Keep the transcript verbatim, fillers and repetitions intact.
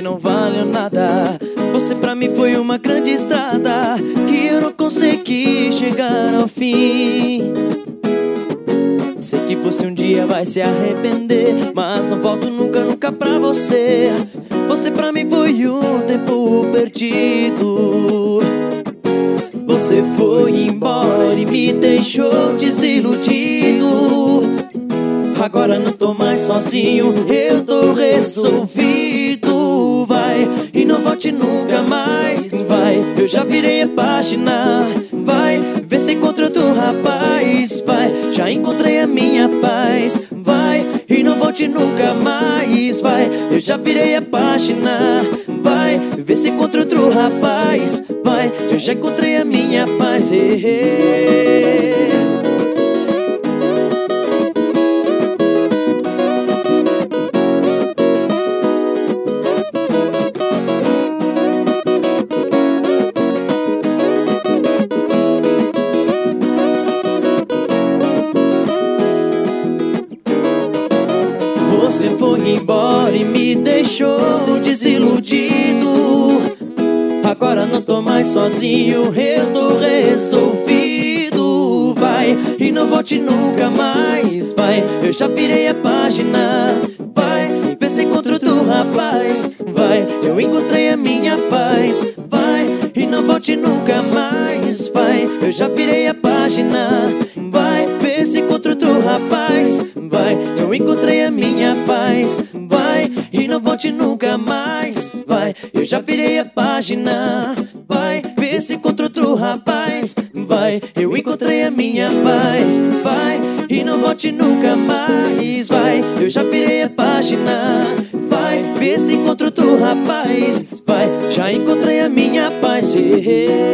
que não valeu nada. Você pra mim foi uma grande estrada que eu não consegui chegar ao fim. Sei que você um dia vai se arrepender, mas não volto nunca, nunca pra você. Você pra mim foi um tempo perdido. Você foi embora e me deixou desiludido. Agora não tô mais sozinho, eu tô resolvido. Vai, e não volte nunca mais. Vai, eu já virei a página. Vai, vê se encontra outro rapaz. Vai, já encontrei a minha paz. Vai, e não volte nunca mais. Vai, eu já virei a página. Vai, vê se encontra outro rapaz. Vai, eu já encontrei a minha paz. Você foi embora e me deixou desiludido. Agora não tô mais sozinho, eu tô resolvido. Vai, e não volte nunca mais. Vai, eu já virei a página. Vai, vê se encontra outro rapaz. Vai, eu encontrei a minha paz. Vai, e não volte nunca mais. Vai, eu já virei a página. Vai, vê se encontra outro rapaz. Vai, eu encontrei a minha paz. Vai, e não volte nunca mais. Vai, eu já virei a página. Vai, vê se encontra outro rapaz. Vai, eu encontrei a minha paz. Vai, e não volte nunca mais. Vai, eu já virei a página. Vai, vê se encontra outro rapaz. Vai, já encontrei a minha paz.